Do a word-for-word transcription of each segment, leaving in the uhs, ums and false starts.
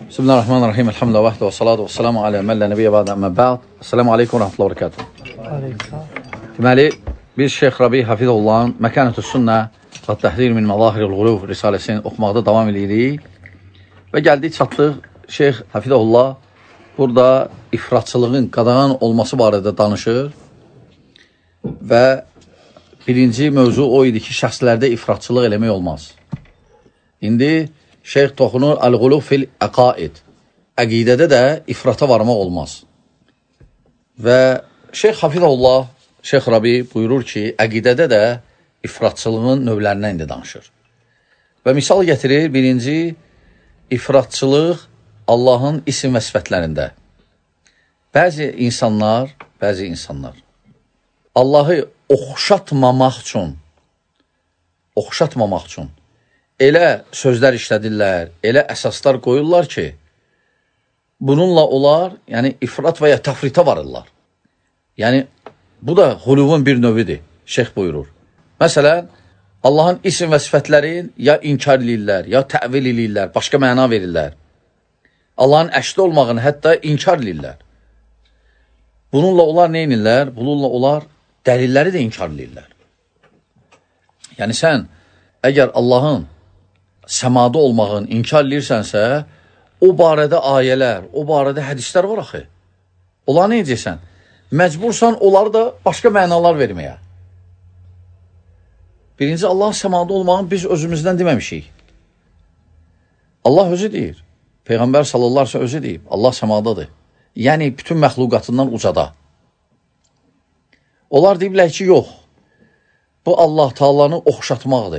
Bismillahirrahmanirrahim. Elhamdülillah vahdə və salatu və salamu alə məllə nəbiyyə bədə əmmə bəd. Esselamu aleykum və rəhmətullah və rəkatuhu. Deməli, biz Şeyx Rabi Hafizullahın Məkanətü Sünnə və Təhrir min Məzahiril Qulub risaləsini oxumaqda davam edirik. Və gəldik, çatdıq, Şeyx Hafizullah burada ifratçılığın qadağan olması barədə danışır. Və birinci mövzu o idi ki, şəxslərdə ifratçılıq eləmək olmaz. İndi Şeyx toxunur Əl-Qulub fil Əqaid. Əqidədə də ifrata varmaq olmaz. Və Şeyx Hafizullah, Şeyx Rabi buyurur ki, əqidədə də ifratçılığın növlərindən indi danışır. Və misal gətirir, birinci, ifratçılıq Allahın isim və sifətlərində. Bəzi insanlar, bəzi insanlar Allahı oxşatmamaq üçün, oxşatmamaq üçün elə sözlər işlədirlər, elə əsaslar qoyurlar ki, bununla onlar, yəni ifrat və ya təfritə varırlar. Yəni, bu da xuluvun bir növüdür, şeyx buyurur. Məsələn, Allahın isim və sifətlərin ya inkar edirlər, ya təvil edirlər, başqa məna verirlər. Allahın əşli olmağını hətta inkar edirlər. Bununla onlar nə edirlər? Bununla onlar dəlilləri də inkar edirlər. Yəni, sən əgər Allahın səmada olmağın inkar edirsənsə, o barədə ayələr, o barədə hədislər var axı. Onlar nə edəcəksən? Məcbursan onları da başqa mənalar verməyə. Birinci, Allah səmada olmağın biz özümüzdən deməmişik. Allah özü deyir. Peyğəmbər sallallahu aleyhi ve sellem özü deyib. Allah səmadadır. Yəni, bütün məxluqatından ucada. Onlar deyiblər ki, yox. Bu Allah Taala'nı oxşatmaqdır.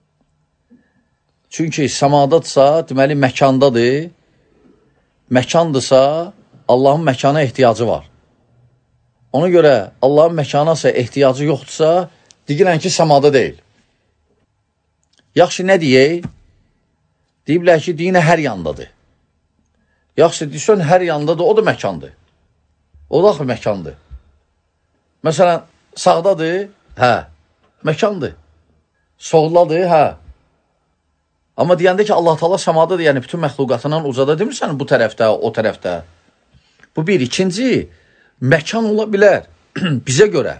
Çünki səmadadsa, deməli, məkandadır. Məkandırsa, Allahın məkana ehtiyacı var. Ona görə Allahın məkanasa ehtiyacı yoxdursa, deyilən ki, səmada deyil. Yaxşı, nə deyək? Deyiblər ki, deyinə hər yandadır. Yaxşı, deyirsən, hər yandadır, o da məkandır. O da axı məkandır. Məsələn, sağdadır, hə, məkandır. Soldadır, hə. Amma deyəndə ki, Allah Taala səmadadır, yəni bütün məxluqatından ucada demirsən bu tərəfdə, o tərəfdə. Bu bir. İkinci, məkan ola bilər bizə görə.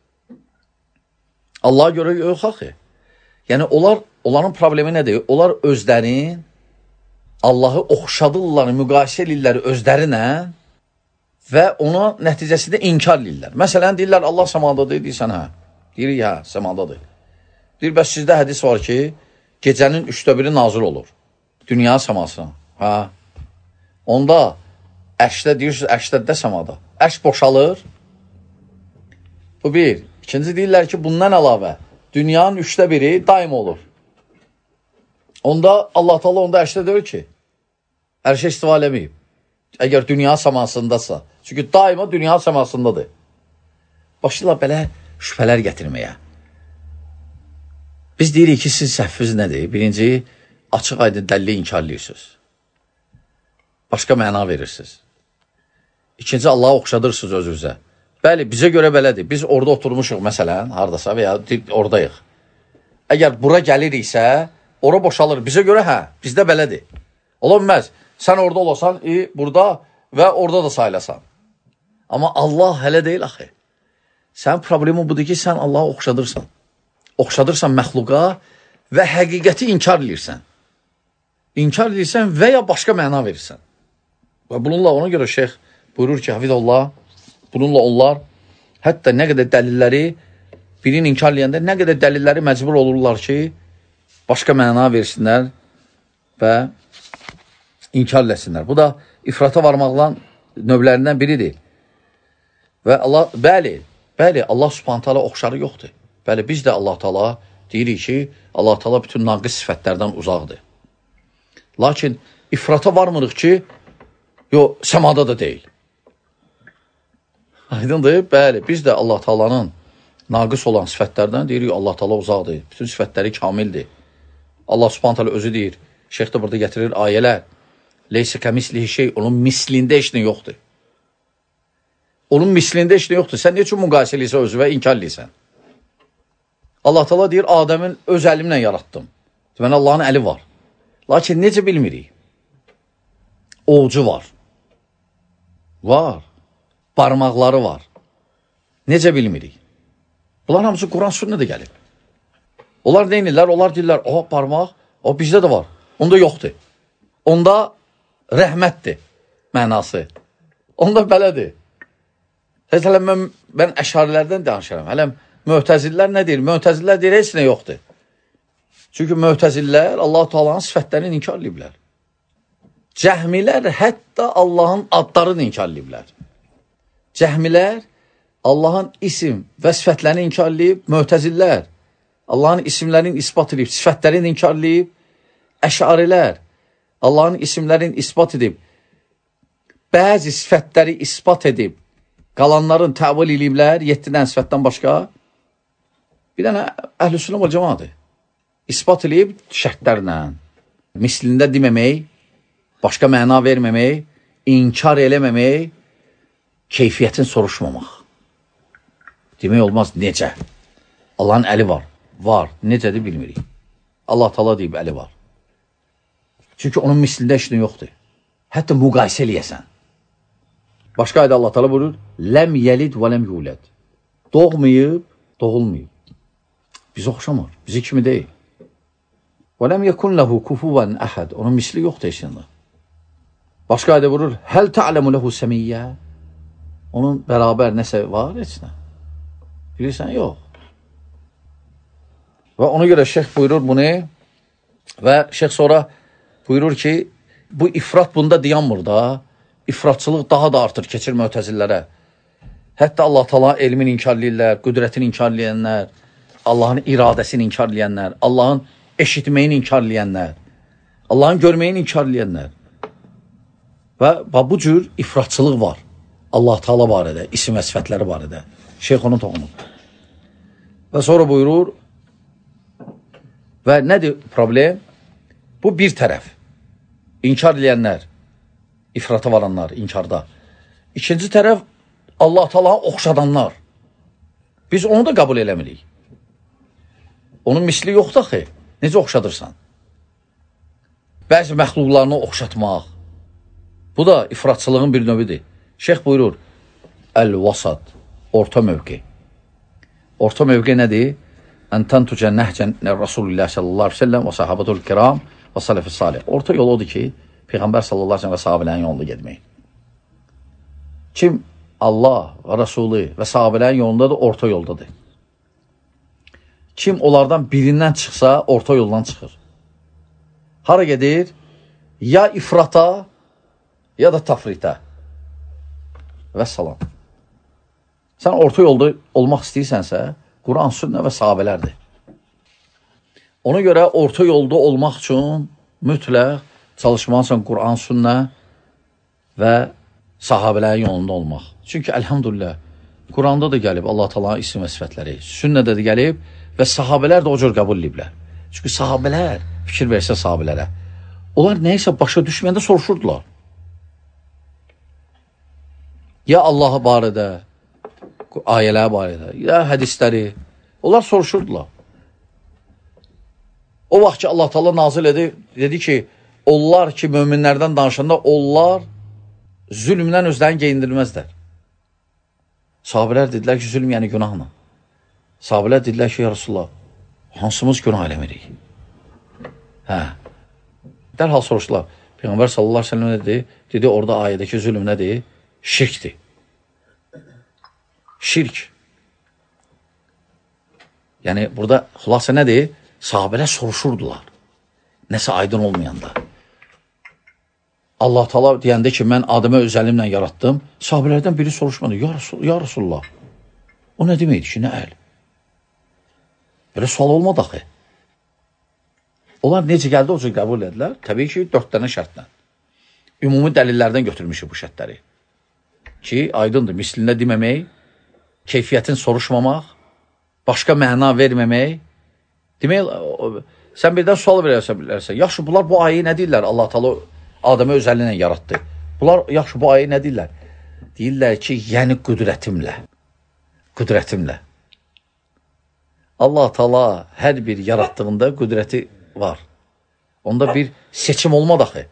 Allah'a görə yox axı. Yəni, onlar, onların problemi nədir? Onlar özlərin Allahı oxşadırlar, müqayisə edirlər özlərinə və ona nəticəsində inkar edirlər. Məsələn, deyirlər, Allah səmadadır, deyirsən, hə. Deyirik, hə, səmadadır. Deyir, bəs sizdə hədis var ki, gecənin üçdə biri nazil olur. Dünya səmasına. Hə. Onda əşdə deyirsiniz, əşdədə səmada. Əş boşalır. Bu bir. İkinci deyirlər ki, bundan əlavə dünyanın üçdə biri daim olur. Onda Allah Taala onda əşdə deyir ki, hər şey istiva eləməyib. Əgər dünya səmasındasa. Çünki daima dünya səmasındadır. Başlayırlar belə şübhələr gətirməyə. Biz deyirik ki, siz səhviniz nədir? Birinci, açıq aydın dəlili inkar edirsiniz. Başqa məna verirsiniz. İkinci, Allah'a oxşadırsınız özünüzə. Bəli, bizə görə belədir. Biz orada oturmuşuq, məsələn, haradasa və ya oradayıq. Əgər bura gəliriksə, ora boşalır. Bizə görə, hə, bizdə belədir. Ola bilməz. Sən orada olasan, e, burada və orada da sayılasan. Amma Allah hələ deyil, axı. Sən problemin budur ki, sən Allah'a oxşadırsan. Oxşadırsan məxluqa və həqiqəti inkar edirsən. İnkar edirsən və ya başqa məna verirsən. Və bununla ona görə şeyx buyurur ki, Hafizullah, bununla onlar hətta nə qədər dəlilləri birini inkar edəndə nə qədər dəlilləri məcbur olurlar ki, başqa məna versinlər və inkar eləsinlər. Bu da ifrata varmaqla növlərindən biridir. Və Allah, bəli, bəli, Allah Subhanahu taala oxşarı yoxdur. Bəli, biz də Allah Taala deyirik ki, Allah Taala bütün naqis sifətlərdən uzaqdır. Lakin ifrata varmırıq ki, yox, səmada da deyil. Aydındır? Bəli, biz də Allah Taala'nın naqis olan sifətlərdən deyirik, Allah Taala uzaqdır. Bütün sifətləri kamildir. Allah Subhanahu taala özü deyir. Şeyx də burada gətirir ayələr. Leysə kəmislihi şey, onun mislində heç nə yoxdur. Onun mislində heç nə yoxdur. Sən nə üçün müqayisə edirsən özü və inkar edirsən? Allah Taala deyir, Adəmin öz əlimlə yaratdım. Deməli, Allahın əli var. Lakin necə bilmirik? ovucu var. Var. Barmaqları var. Necə bilmirik? Bunlar hamısı Quran sünnədə gəlib. Onlar neynirlər? Onlar deyirlər, o parmaq, o bizdə də var. Onda yoxdur. Onda rəhmətdir mənası. Onda belədir. Hələ mən, mən əşarilərdən danışıram. Hələ möhtəzillər nə deyir? Möhtəzillər deyir, heç nə yoxdur. Çünki möhtəzillər Allah-u Teala'nın sifətlərini inkar ediblər. Cəhmilər hətta Allahın adlarını inkar ediblər. Cəhmilər Allahın isim və sifətlərini inkar edib, möhtəzillər Allahın isimlərini ispat edib, sifətlərini inkar edib, əşarilər Allahın isimlərini ispat edib, bəzi sifətləri ispat edib, qalanların təvil ediblər, yeddidən sifətdən başqa. Bir dənə əhl-i-sünnə və cəmaatdır. İspat edib şərtlərlə, mislində deməmək, başqa məna verməmək, inkar eləməmək, keyfiyyətin soruşmamaq. Demək olmaz, necə? Allahın əli var, var, necədir bilmirik. Allah Teala deyib, əli var. Çünki onun mislində işin yoxdur. Hətta müqayisə eləyəsən. Başqa ayda Allah Teala buyurur, ləm yəlid və ləm yulad. Doğmayıb, doğulmayıb. Biz oxşamır, bizi kimi deyil. Və ləm yekun ləhu kufuvən əhəd. Onun misli yoxdur işində. Başqa ayda buyurur, həl ta'ləmu ləhu səmiyyə. Onun bərabər nəsə var, heç nə. Bilirsən, yox. Və ona görə şeyx buyurur bunu və şeyx sonra buyurur ki, bu ifrat bunda dayanmır da, ifratçılıq daha da artır, keçir mötəzillərə. Hətta Allah Teala elmin inkar eləyirlər, qüdrətini inkar eləyənlər, Allahın iradəsini inkar eləyənlər, Allahın eşitməyini inkar eləyənlər, Allahın görməyini inkar eləyənlər. Və bu cür ifratçılıq var. Allah Teala barədə, isim və sifətləri barədə. Şeyx onu toxunur. Və sonra buyurur, və nədir problem? Bu bir tərəf. İnkar eləyənlər, ifrata varanlar, inkarda. İkinci tərəf, Allah Teala'ya oxşadanlar. Biz onu da qəbul eləmirik. Onun misli yoxdur axı. Necə oxşadırsan? Bəzi məxluqlarını oxşatmaq. Bu da ifratçılığın bir növüdür. Şeyx buyurur, əl-vasat, orta mövqi. Orta mövqi nədir? Ən təntucə nəhcən Rasulullah sallallahu aleyhi ve sellem və sahabətul kiram və sələf-i salih. Orta yol odur ki, Peyğəmbər sallallahu aleyhi ve sellem və sahabələrin yolunda getmək. Kim Allah və Rasulü və sahabələrin yolundadır, orta yoldadır. Kim onlardan birindən çıxsa, orta yoldan çıxır. Hara gedir? Ya ifrata, ya da tafritə. Və salam. Sən orta yolda olmaq istəyirsənsə, Quran, sünnə və sahabələrdir. Ona görə orta yolda olmaq üçün mütləq çalışmalısan Quran, sünnə və sahabələrin yolunda olmaq. Çünki əlhamdülillah, Quranda da gəlib Allah Teala'nın isim və sifətləri, sünnədə də gəlib və sahabələr də o cür qəbul ediblər. Çünki sahabələr, fikir versə sahabələrə, onlar neysə başa düşməyəndə soruşurdular. Ya Allah barədə, ayələr barədə, ya hədisləri, onlar soruşurdular. O vaxt ki, Allah Teala nazil edir, dedi ki, onlar ki, möminlərdən danışanda, onlar zülmdən özlərini geyindirməzlər. Sahabələr dedilər ki, zülm yəni günahla. Sahabələr dedilər ki, ya Rasulullah, hansımız günah eləmirik? Hə. Dərhal soruşdular. Peyğəmbər sallallahu aleyhi ve sellem dedi, dedi, orada ayədəki zülm nədir? Şirkdir. Şirk. Yəni, burada xülasə nədir? Sahabələr soruşurdular. Nəsə aydın olmayanda. Allah Teala deyəndə ki, mən Adəmə öz əlimlə yaratdım, sahabələrdən biri soruşmadı. Ya, Rasul, ya Rasulullah, o nə deməkdir ki, nə əl? Belə sual olmadı axı. Onlar necə gəldi, o cür qəbul edilər? Təbii ki, dörd dənə şərtlə. Ümumi dəlillərdən götürmüşük bu şərtləri. Ki, aydındır, mislində deməmək, keyfiyyətin soruşmamaq, başqa məna verməmək. Demək, sən birdən sual verərsən, yaxşı, bunlar bu ayı nə deyirlər? Allah Teala Adəmə öz əlinlə yaratdı. Bunlar, yaxşı, bu ayı nə deyirlər? Deyirlər ki, yəni qüdrətimlə. Qüdrətimlə. Allah Teala hər bir yaratdığında qüdrəti var. Onda bir seçim olmadı axı.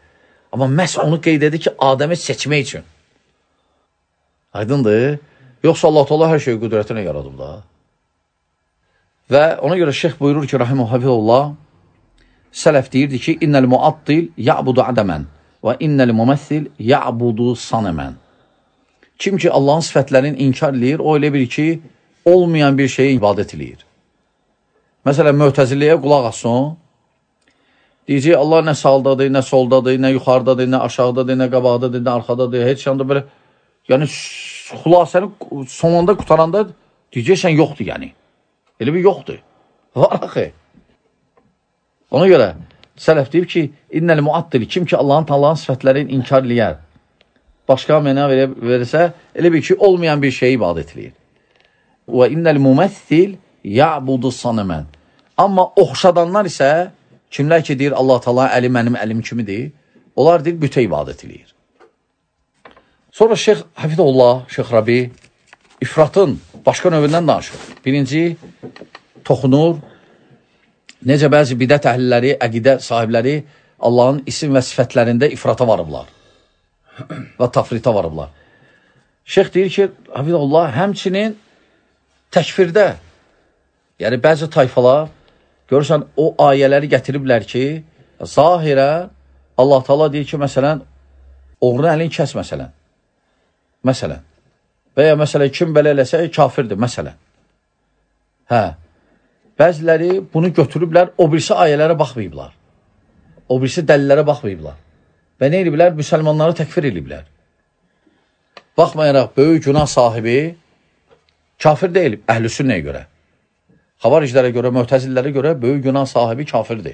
Amma məhz onu qeyd edir ki, Adəmi seçmək üçün. Aydındır. Yoxsa Allah Teala hər şeyi qüdrətinə yaradıb da. Və ona görə şeyx buyurur ki, rahimə hafizullah, sələf deyirdi ki, innəl muattil ya'budu adəmən və innəl muməsil ya'budu sanəmən. Kim ki, Allahın sifətlərini inkar edir, o elə bir ki, olmayan bir şeyi ibadət edir. Məsələn, möhtəziliyə qulaq asın, deyəcək, Allah nə sağdadır, nə soldadır, nə yuxarıdadır, nə aşağıdadır, nə qabaqdadır, nə arxadadır, heç yanda belə, yəni, xülasəni sonunda qutaranda deyəcəksən, yoxdur, yəni. Elə bir yoxdur. Var axı. Ona görə, sələf deyib ki, innəl muattil, kim ki, Allahın Allahın sifətlərini inkar eləyər, başqa məna verirsə, elə bir ki, olmayan bir şeyi ibadət edir. Və innəl muməsil ya'budu sanəmən. Amma oxşadanlar isə, kimlər ki, deyir, Allah Teala əli mənim əlim kimidir, onlar deyir, bütə ibadət edir. Sonra Şeyx Hafizullah, Şeyx Rabi, ifratın başqa növündən danışır. Birinci, toxunur, necə bəzi bidət əhlləri, əqidə sahibləri Allahın isim və sifətlərində ifrata varıblar və tafrita varıblar. Şeyx deyir ki, Hafizullah, həmçinin təkfirdə, yəni bəzi tayfalar, görürsən, o ayələri gətiriblər ki, zahirə Allah Teala deyir ki, məsələn, oğrunu əlini kəs, məsələn. Məsələn. Və ya məsələn, kim belə eləsə, kafirdir, məsələn. Hə. Bəziləri bunu götürüblər, o birisi ayələrə baxmayıblar. O birisi dəlillərə baxmayıblar. Və nə ediblər? Müsəlmanları təkfir ediblər. Baxmayaraq, böyük günah sahibi kafir deyil, əhl-i sünnəyə görə. Xavariclərə görə, möhtəzillərə görə böyük günah sahibi kafirdir.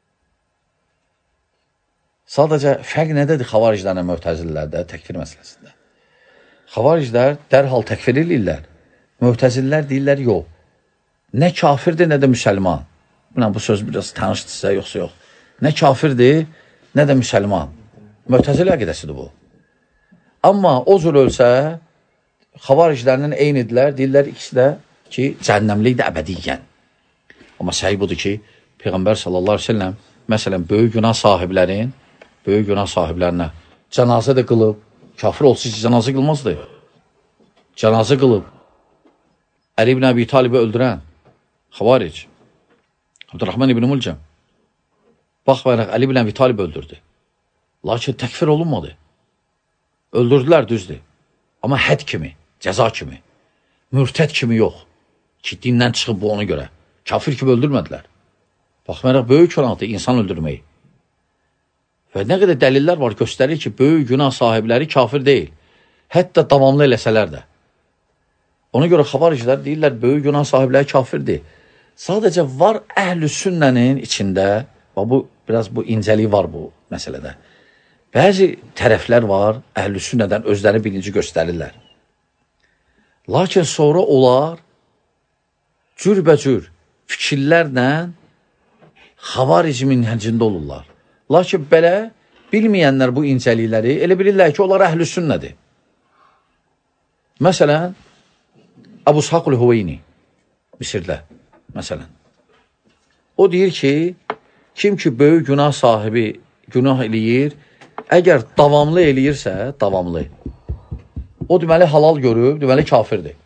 Sadəcə, fərq nədədir xavariclərlə möhtəzillərdə, təkfir məsələsində? Xavariclər dərhal təkfir edirlər. Möhtəzillər deyirlər, yox. Nə kafirdir, nə də müsəlman. Buna, bu söz biraz tanışdırsa, yoxsa yox. Nə kafirdir, nə də müsəlman. Möhtəzil əqidəsidir bu. Amma o cür ölsə, xavariclərlə eynidirlər, deyirlər ikisi də ki, cəhənnəmlikdə əbədiyyən. Amma səhi budur ki, Peyğəmbər sallallahu aleyhi ve sellem, məsələn, böyük günah sahiblərin, böyük günah sahiblərinə cənazə də qılıb, kafir olsa ki, cənazə qılmazdı. Cənazə qılıb, Əli ibn Əbi Talib'i öldürən, xavaric, Abdurrahman ibn Mulcəm, baxmayaraq Əli ibn Əbi Talib öldürdü. Lakin təkfir olunmadı. Öldürdülər, düzdür. Amma həd kimi, cəza kimi, mürtəd kimi yox. Ki, dindən çıxıb bu ona görə. Kafir kimi öldürmədilər. Baxmayaraq, böyük günahdır insan öldürməyi. Və nə qədər dəlillər var, göstərir ki, böyük günah sahibləri kafir deyil. Hətta davamlı eləsələr də. Ona görə xavaricilər deyirlər, böyük günah sahibləri kafirdir. Sadəcə var əhl-i sünnənin içində, və bu, biraz bu incəlik var bu məsələdə. Bəzi tərəflər var, əhl-i sünnədən özləri bilinci göstərirlər. Lakin sonra onlar cürbəcür fikirlərlə xavaric minhəcində olurlar. Lakin belə bilməyənlər bu incəlikləri elə bilirlər ki, onlar əhl-i sünnədir. Məsələn, Əbu İshaq el-Hüveyni, Misirdə, məsələn. O deyir ki, kim ki böyük günah sahibi günah eləyir, əgər davamlı eləyirsə, davamlı, o deməli halal görüb, deməli kafirdir.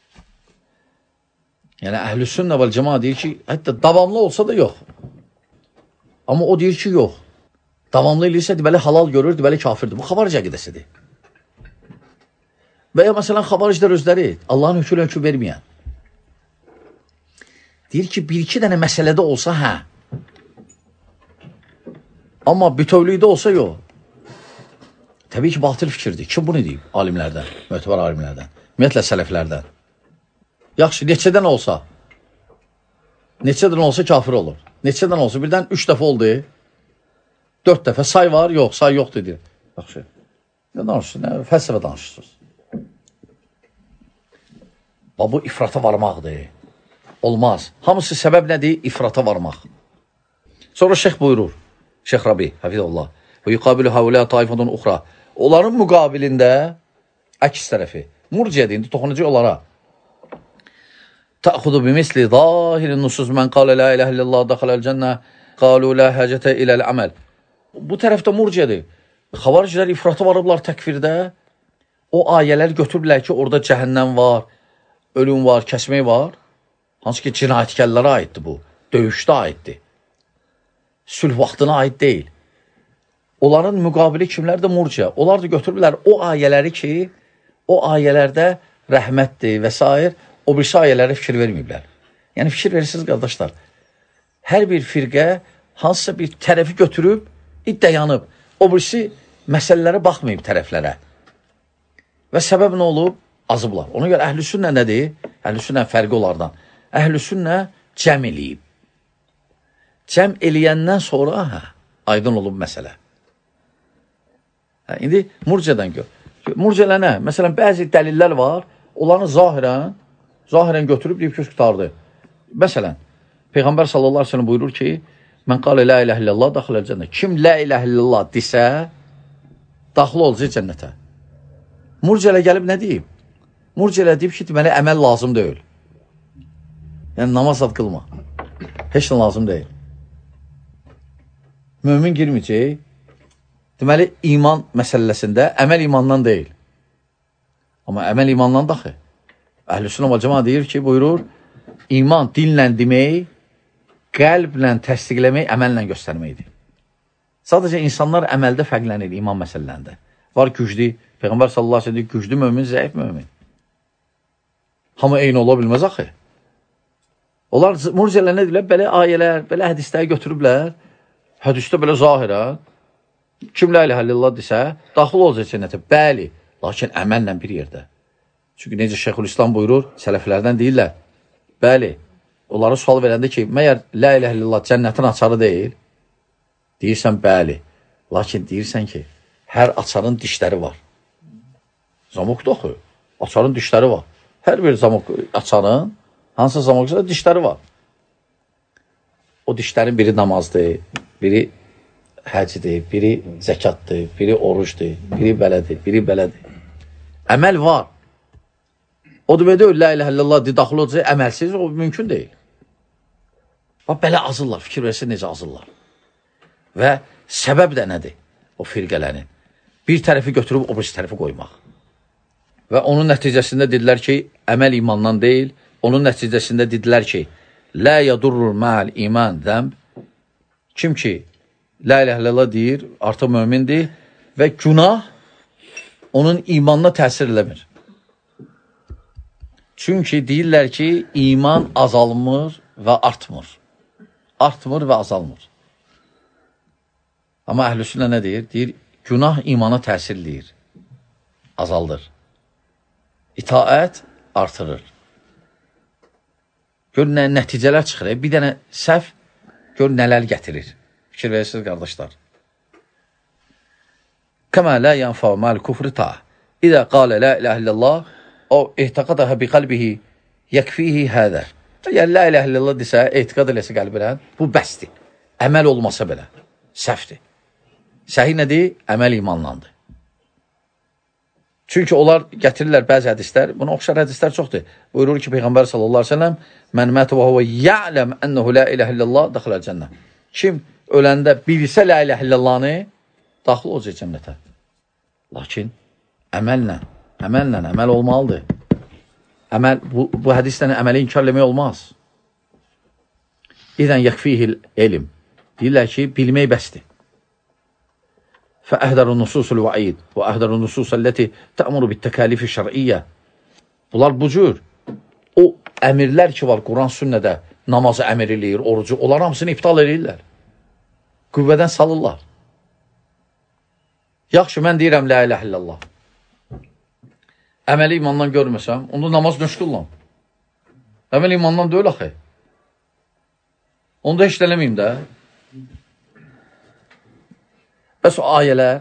Yəni, əhl-i sünnə vəl cəma deyir ki, hətta davamlı olsa da yox. Amma o deyir ki, yox. Davamlı eləyirsə, deməli halal görür, deməli kafirdir. Bu xavaric əqidəsidir. Və ya məsələn, xavariclər özləri, Allahın hökmünə hökm verməyən. Deyir ki, bir-iki dənə məsələdə olsa, hə. Amma bütövlükdə olsa, yox. Təbii ki, batıl fikirdir. Kim bunu deyib? Alimlərdən, mötəbər alimlərdən, ümumiyyətlə sələflərdən. Yaxşı, neçədən olsa, neçədən olsa kafir olur. Neçədən olsa, birdən üç dəfə oldu, dörd dəfə say var, yox, say yox dedi. Yaxşı, nə danışırsınız, fəlsəfə danışırsınız. Bu ifrata varmaqdır. Olmaz. Hamısı səbəb nədir? İfrata varmaq. Sonra şeyx buyurur, Şeyx Rabi, Hafizullah, və yuqabilu havlə taifatun uxra. Onların müqabilində əks tərəfi, murciə deyində, toxunacaq onlara. Təxudu bimisli zahirin nusuz mən qalə la iləhə illallah daxaləl cənnə qalu la həcətə iləl əməl. Bu tərəfdə murciədir. Xavaricilər ifratı varıblar təkvirdə. O ayələr götürürlər ki, orada cəhənnəm var, ölüm var, kəsmək var. Hansı ki, cinayətkəllərə aiddir bu. Döyüşdə aiddir. Sülh vaxtına aid deyil. Onların müqabili kimlərdir? Murciə. Onlar da götürürlər o ayələri ki, o ayələrdə rəhmətdir və s. O birisi ayələrə fikir verməyiblər. Yəni, fikir verirsiniz, qardaşlar. Hər bir firqə hansısa bir tərəfi götürüb, iddiayanıb. O birisi məsələlərə baxmayıb tərəflərə. Və səbəb nə olub? Azıblar. Ona görə əhl-i sünnə nədir? Əhl-i sünnə fərqi onlardan. Əhl-i sünnə cəm eləyib. Cəm eləyəndən sonra hə, aydın olub məsələ. Hə, indi murciədən gör. Murciələ nə? Məsələn, bəzi dəlillər var, onları zahirən, zahirən götürüb deyib ki, qutardı. Məsələn, Peyğəmbər sallallahu aleyhi ve sellem buyurur ki, mən qalə la ilahe illallah daxilə cənnət. Kim la ilahe illallah desə, daxil olacaq cənnətə. Murciələ gəlib nə deyib? Murciələ deyib ki, deməli, əməl lazım deyil. Yəni, namaz ad qılma. Heç nə lazım deyil. Mömin girməyəcək. Deməli, iman məsələsində əməl imandan deyil. Amma əməl imandan daxil. Əhl-i sünnə və cəmaət deyir ki, buyurur, iman dinlə demək, qəlblə təsdiqləmək, əməllə göstərməkdir. Sadəcə insanlar əməldə fərqlənir iman məsələlərində. Var güclü, Peyğəmbər sallallahu aleyhi ve sellem güclü mömin, zəif mömin. Hamı eyni ola bilməz axı. Onlar murciələr nə deyirlər? Belə ayələr, belə hədisləri götürüblər. Hədisdə belə zahirən, kim la ilahe illallah desə, daxil olacaq cənnətə. Bəli, lakin əməllə bir yerdə. Çünki necə Şeyxülislam buyurur, sələflərdən deyirlər. Bəli, onlara sual verəndə ki, məyər la ilahe illallah cənnətin açarı deyil? Deyirsən, bəli. Lakin deyirsən ki, hər açarın dişləri var. Zamokda oxu. Açarın dişləri var. Hər bir zamok açarın, hansı zamokda dişləri var. O dişlərin biri namazdır, biri həcdir, biri zəkatdır, biri orucdur, biri belədir, biri belədir. Əməl var. O demək deyil, la ilahe illallah deyə daxil olacaq, əməlsiz, o mümkün deyil. Bax, belə azırlar, fikir versin necə azırlar. Və səbəb də nədir o firqələrin? Bir tərəfi götürüb, o birisi tərəfi qoymaq. Və onun nəticəsində dedilər ki, əməl imandan deyil, onun nəticəsində dedilər ki, lə yadurrur mə'al iman zəmb. Kim ki, la ilahe illallah deyir, artıq mömindir və günah onun imanına təsir eləmir. Çünki deyirlər ki, iman azalmır və artmır. Artmır və azalmır. Amma əhl-i sünnə nə deyir? Deyir, günah imana təsirləyir, azaldır. İtaət artırır. Gör, nə nəticələr çıxır. Bir dənə səhv, gör, nələr gətirir. Fikir verirsiniz, qardaşlar. Kəmə lə yənfə məl kufri ta. İdə qalə la ilahe illallah, o ehtiqadəhə bi qalbihi yəkfihi hədə. Yəni, la ilahe illallah desə, ehtiqad eləsə qəlbirən, bu bəsdir. Əməl olmasa belə, səhvdir. Səhih nədir? Əməl imanlandır. Çünki onlar gətirirlər bəzi hədislər, buna oxşar hədislər çoxdur. Buyurur ki, Peyğəmbər sallallahu aleyhi ve sellem, mən mətə və huvə ya'ləm ənəhu la ilahe illallah daxilə cənnə. Kim öləndə bilsə la ilahe illallahını, daxil olacaq cənnətə. Lakin əməllə, əməllə, əməl olmalıdır. Əməl, bu, bu hədislə əməli inkar eləmək olmaz. İdən yəkfihil elm. Deyirlər ki, bilmək bəsdir. فأهدر النصوص الوعيد وأهدر النصوص التي تأمر بالتكاليف الشرعية. Bunlar bu cür. O əmirlər ki var Quran sünnədə, namazı əmir eləyir, orucu, onlar hamısını iptal eləyirlər. Qüvvədən salırlar. Yaxşı, mən deyirəm la ilahe illallah. Əməli imandan görməsəm, onda namaz nöşqüllam. Əməli imandan deyil axı. Onda heç eləməyim də. Bəs o ayələr,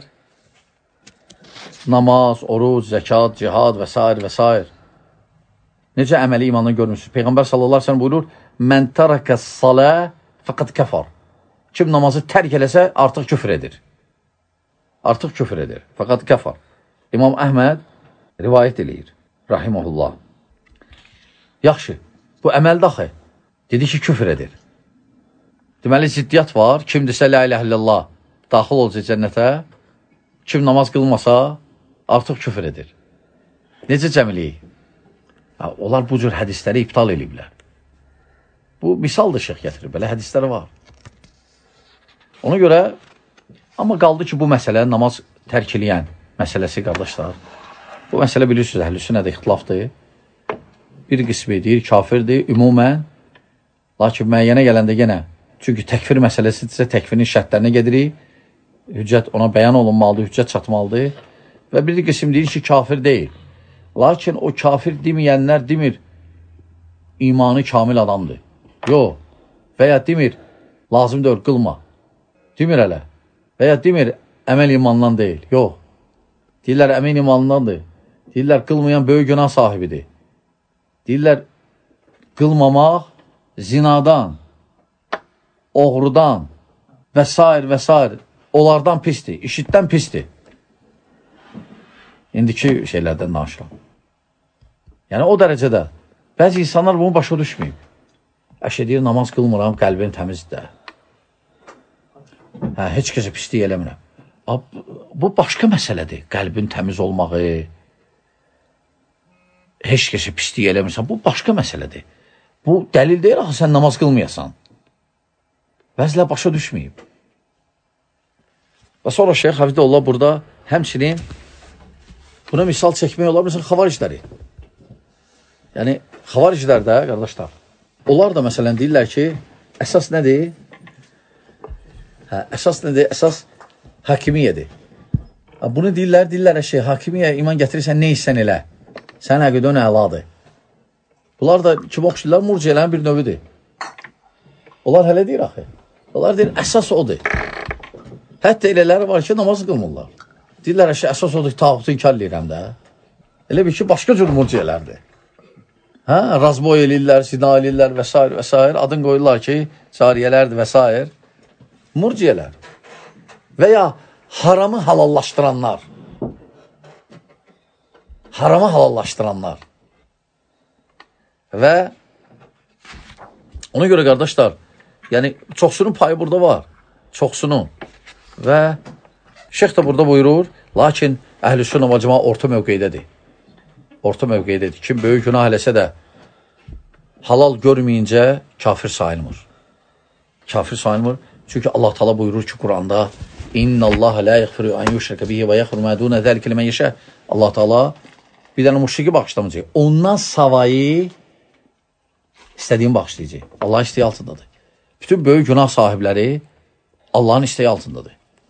namaz, oruc, zəkat, cihad və s. və s. Necə əməli imandan görmüşsünüz? Peyğəmbər sallallahu aleyhi ve sellem buyurur, mən tərəkə salə fəqət kəfar. Kim namazı tərk eləsə, artıq küfr edir. Artıq küfr edir. Fəqət kəfar. İmam Əhməd rivayət eləyir. Rahiməhullah. Yaxşı, bu əməl daxı. Dedi ki, küfr edir. Deməli, ziddiyyat var. Kim desə la ilahe illallah daxil olacaq cənnətə, kim namaz qılmasa, artıq küfür edir. Necə cəmiliyik? Onlar bu cür hədisləri iptal ediblər. Bu, misaldır şeyh gətirir, belə hədisləri var. Ona görə, amma qaldı ki, bu məsələ, namaz tərk eləyən məsələsi, qardaşlar, bu məsələ bilirsiniz, əhlüsünnədə ixtilafdır. Bir qismi deyir, kafirdir, ümumən, lakin müəyyənə gələndə yenə, çünki təkfir məsələsidirsə, təkfirin şərtlərinə gedirik, hüccət ona bəyan olunmalıdır, hüccət çatmalıdır və bir qism deyir ki, kafir deyil. Lakin o kafir deməyənlər demir, imanı kamil adamdır. Yox, və ya demir, lazım deyil, qılma. Demir hələ, və ya demir, əməl imandan deyil. Yox, deyirlər, əmin imandandır. Deyirlər, qılmayan böyük günah sahibidir. Deyirlər, qılmamaq zinadan, oğrudan və s. və s. onlardan pisdir, işitdən pisdir. İndiki şeylərdən danışıram. Yəni, o dərəcədə bəzi insanlar bunu başa düşməyib. Əşə deyir, namaz qılmıram, qəlbim təmizdir. Hə, heç kəsə pislik eləmirəm. Bu başqa məsələdir, qəlbin təmiz olmağı, heç kəsə pislik eləmirsən, bu başqa məsələdir. Bu dəlil deyil, axı, sən namaz qılmayasan. Bəzilər başa düşməyib. Və sonra Şeyx Hafizullah burada həmçinin buna misal çəkmək olar, məsələn, xavaricləri. Yəni, xavariclər də, qardaşlar, onlar da məsələn deyirlər ki, əsas nədir? Hə, əsas nədir? Əsas hakimiyyədir. Bunu deyirlər, deyirlər şey, hakimiyyə iman gətirirsən, nə hissən elə? Sən əqidön əladır. Bunlar da kim oxşayırlar? Murciyələrin bir növüdür. Onlar hələ deyir, axı. Onlar deyir, əsas odur. Hətta elələri var ki, namaz qılmırlar. Deyirlər, əsas odur ki, tağutu inkar eləyirəm də. Elə bir ki, başqa cür murciyələrdir. Hə, razboy eləyirlər, sina eləyirlər və s. və s. Adın qoyurlar ki, cariyələrdir və s. Murciyələr. Və ya haramı halallaşdıranlar. Haramı halallaşdıranlar. Və ona görə, qardaşlar, yəni, çoxsunun payı burada var. Çoxsunun. Və şeyx də burada buyurur, lakin əhlüsünnə və cəmaət orta mövqeydədir. Orta mövqeydədir. Kim böyük günah eləsə də halal görməyincə kafir sayılmır. Kafir sayılmır. Çünki Allah Teala buyurur ki, Quranda İnnallaha la yaghfiru an yushraka bihi və yaghfiru ma duna zalika limen yasha. Allah Teala bir dənə müşriki bağışlamayacaq. Ondan savayı istədiyin bağışlayacaq. Allah istəyi altındadır. Bütün böyük günah sahibləri Allahın istəyi altındadır.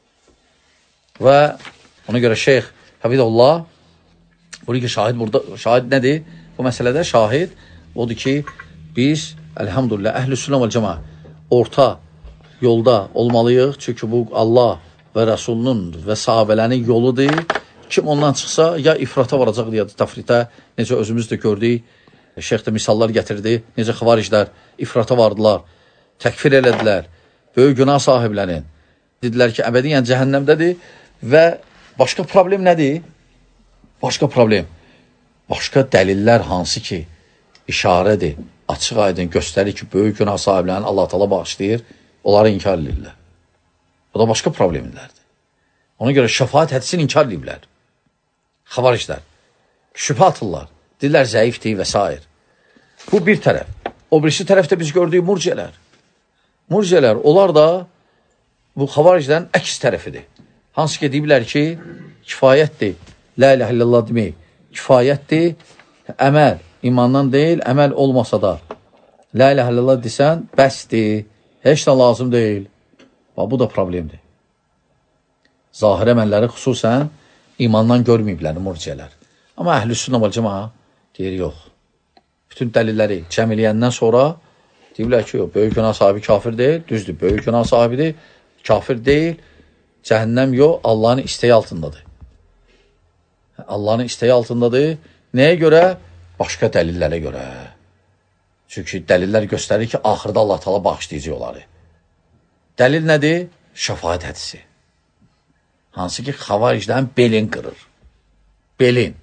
Və ona görə Şeyx Hafizullah buyurur ki, şahid burada, şahid nədir? Bu məsələdə şahid odur ki, biz, əlhamdülillah, əhlüsünnə vəl cəmaət orta yolda olmalıyıq. Çünki bu Allah və Rəsulunun və sahabələrinin yoludur. Kim ondan çıxsa, ya ifrata varacaq, ya da tafritə, necə özümüz də gördük, şeyx də misallar gətirdi, necə xavariclər ifrata vardılar, təkfir elədilər, böyük günah sahiblərin. Dedilər ki, əbədiyyən cəhənnəmdədir və başqa problem nədir? Başqa problem, başqa dəlillər hansı ki, işarədir, açıq aydın göstərir ki, böyük günah sahiblərini Allah Teala bağışlayır, onları inkar edirlər. Bu da başqa problemlərdir. Ona görə şəfaət hədisini inkar edirlər. Xavariclər, şübhə atırlar, dillər zəifdir və s. Bu bir tərəf. O birisi tərəfdə biz gördük murciyələr. Murciyələr, onlar da bu xavariclərin əks tərəfidir. Hansı ki, deyiblər ki, kifayətdir. La ilahe illallah demək, kifayətdir, əməl, imandan deyil, əməl olmasa da, la ilahe illallah desən, bəsdir, heç də lazım deyil. Bu da problemdir. Zahir əməlləri xüsusən imandan görməyiblər murciyələr. Amma əhlüsünnə vəl cəmaət deyir, yox. Bütün dəlilləri cəm eləyəndən sonra deyiblər ki, yox, böyük günah sahibi kafir deyil, düzdür, böyük günah sahibidir, kafir deyil, cəhənnəm yox, Allahın istəyi altındadır. Allahın istəyi altındadır. Nəyə görə? Başqa dəlillərə görə. Çünki dəlillər göstərir ki, axırda Allah Teala bağışlayacaq onları. Dəlil nədir? Şəfaət hədisi. Hansı ki, xavariclərin belin qırır. Belin.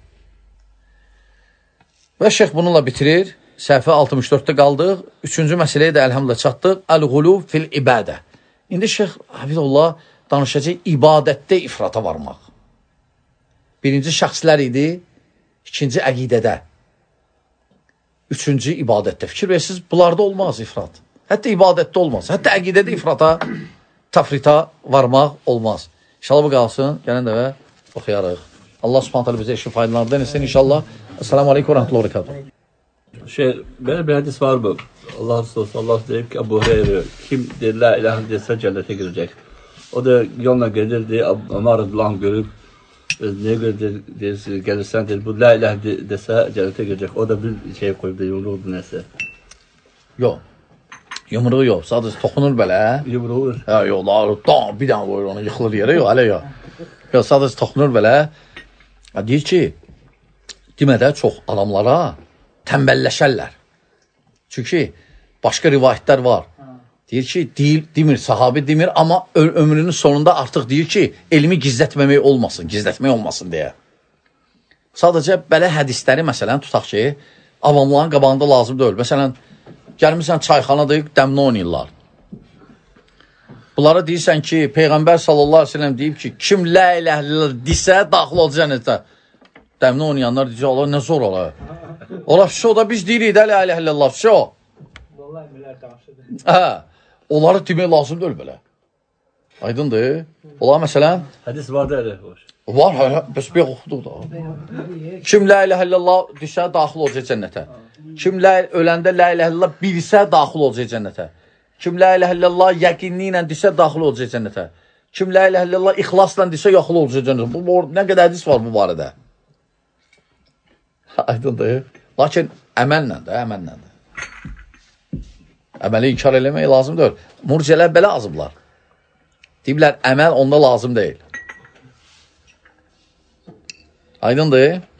Və şeyx bununla bitirir. Səhifə altmış dörddə qaldıq. Üçüncü məsələyə də əlhamdülillah çatdıq. Əl-ğulu fil ibadə. İndi şeyx Hafizullah danışacaq ibadətdə ifrata varmaq. Birinci şəxslər idi, ikinci əqidədə, üçüncü ibadətdə. Fikir versiniz, bunlarda olmaz ifrat. Hətta ibadətdə olmaz. Hətta əqidədə ifrata, tafrita varmaq olmaz. İnşallah bu qalsın, gələn dəvə oxuyarıq. Allah subhanət hələ bizə işin faydalarından etsin inşallah. Esselamu aleykum və rəhmətullah və rəkatuhu. Şey, belə bir hədis var mı? Allah Resulü Allah deyib ki, Əbu Hüreyra kim deyir, la ilahe desə cənnətə girəcək. O da yolla gedirdi, Ömər radiyallahu anh görüb, niyə görə deyir, gəlirsən deyir, bu la ilahe desə cənnətə girəcək. O da bir şey qoyubdu, yumruqdu nəsə. Yox, yumruğu yox, sadəcə toxunur belə. Yumruğu? Hə, yox, da, bir dənə qoyur onu, yıxılır yerə, yox, hələ yox. Yox, sadəcə toxunur belə. Deyir ki, demədə çox adamlara təmbəlləşərlər. Çünki başqa rivayətlər var. Deyir ki, deyil, demir, sahabi demir, amma ömrünün sonunda artıq deyir ki, elmi gizlətməmək olmasın, gizlətmək olmasın deyə. Sadəcə belə hədisləri, məsələn, tutaq ki, avamların qabağında lazım deyil. Məsələn, gəlmirsən çayxanadır, dəmni oynayırlar. Bunlara deyirsən ki, Peyğəmbər sallallahu aleyhi ve sellem deyib ki, kim la ilahe illallah desə, daxil olacaq cənnətə. Dəmni oynayanlar deyəcək, Allah nə zor ola. Ola, o da biz deyirik də, la ilahe illallah, o. Hə, onları demək lazım deyil belə. Aydındır. Ola, məsələn. Hədis var da elə. Var, hə, bəs bir oxuduq da. Kim la ilahe illallah desə, daxil olacaq cənnətə. Kim öləndə la ilahe illallah bilsə, daxil olacaq cənnətə. Kim la ilahe illallah yəqinli ilə desə, daxil olacaq cənnətə. Kim la ilahe illallah ixlasla desə, yaxıl olacaq cənnətə. Bu, nə qədər hədis var bu barədə? Aydındır. Lakin əməllə də, əməllə də. Əməli inkar eləmək lazım deyil. Murciələr belə azıblar. Deyiblər, əməl onda lazım deyil. Aydındır.